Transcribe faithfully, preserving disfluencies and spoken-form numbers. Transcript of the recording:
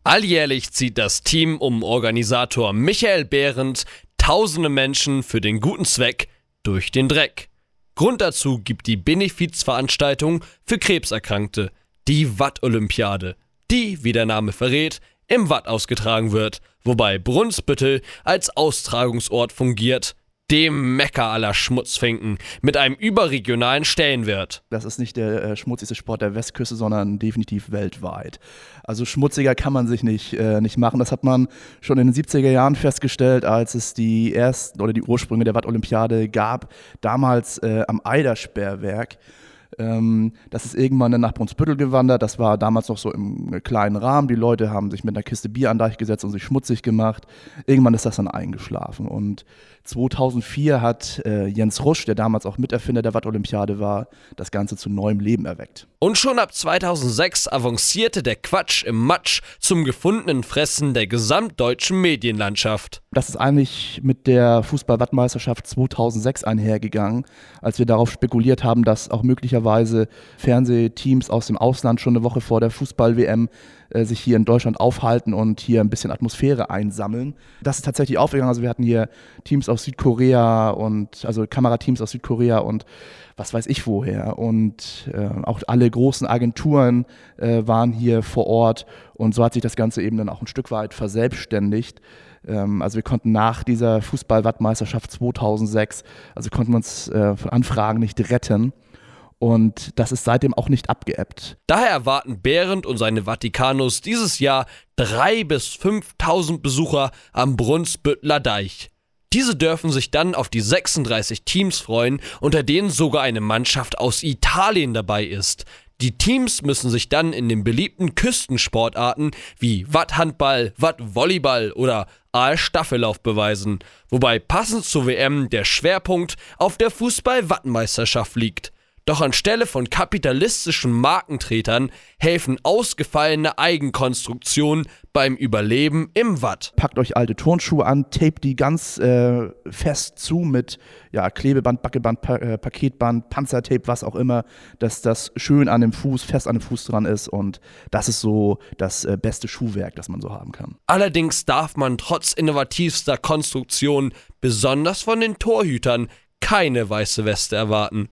Alljährlich zieht das Team um Organisator Michael Behrendt tausende Menschen für den guten Zweck durch den Dreck. Grund dazu gibt die Benefizveranstaltung für Krebserkrankte, die Watt-Olympiade, die, wie der Name verrät, im Watt ausgetragen wird, wobei Brunsbüttel als Austragungsort fungiert, dem Mekka aller Schmutzfinken mit einem überregionalen Stellenwert. Das ist nicht der äh, schmutzigste Sport der Westküste, sondern definitiv weltweit. Also schmutziger kann man sich nicht, äh, nicht machen. Das hat man schon in den siebziger Jahren festgestellt, als es die ersten oder die Ursprünge der Watt-Olympiade gab, damals äh, am Eidersperrwerk. Ähm, das ist irgendwann dann nach Brunsbüttel gewandert. Das war damals noch so im kleinen Rahmen. Die Leute haben sich mit einer Kiste Bier an Deich gesetzt und sich schmutzig gemacht. Irgendwann ist das dann eingeschlafen. Und zweitausendvier hat äh, Jens Rusch, der damals auch Miterfinder der Watt-Olympiade war, das Ganze zu neuem Leben erweckt. Und schon ab zweitausendsechs avancierte der Quatsch im Matsch zum gefundenen Fressen der gesamtdeutschen Medienlandschaft. Das ist eigentlich mit der Fußball-Wattmeisterschaft zweitausendsechs einhergegangen, als wir darauf spekuliert haben, dass auch möglicherweise Fernsehteams aus dem Ausland schon eine Woche vor der Fußball-W M äh, sich hier in Deutschland aufhalten und hier ein bisschen Atmosphäre einsammeln. Das ist tatsächlich aufgegangen. Also wir hatten hier Teams aus Südkorea und also Kamerateams aus Südkorea und was weiß ich woher. Und äh, auch alle großen Agenturen äh, waren hier vor Ort und so hat sich das Ganze eben dann auch ein Stück weit verselbstständigt. Ähm, also wir konnten nach dieser Fußball-Wattmeisterschaft zweitausendsechs, also konnten wir uns äh, von Anfragen nicht retten. Und das ist seitdem auch nicht abgeebbt. Daher erwarten Behrendt und seine Vatikanos dieses Jahr dreitausend bis fünftausend Besucher am Brunsbütteler Deich. Diese dürfen sich dann auf die sechsunddreißig Teams freuen, unter denen sogar eine Mannschaft aus Italien dabei ist. Die Teams müssen sich dann in den beliebten Küstensportarten wie Watthandball, Wattvolleyball oder Aal-Staffellauf beweisen, wobei passend zur W M der Schwerpunkt auf der Fußball-Wattmeisterschaft liegt. Doch anstelle von kapitalistischen Markentretern helfen ausgefallene Eigenkonstruktionen beim Überleben im Watt. Packt euch alte Turnschuhe an, tapet die ganz äh, fest zu mit ja, Klebeband, Backeband, pa- äh, Paketband, Panzertape, was auch immer, dass das schön an dem Fuß, fest an dem Fuß dran ist und das ist so das äh, beste Schuhwerk, das man so haben kann. Allerdings darf man trotz innovativster Konstruktion, besonders von den Torhütern, keine weiße Weste erwarten.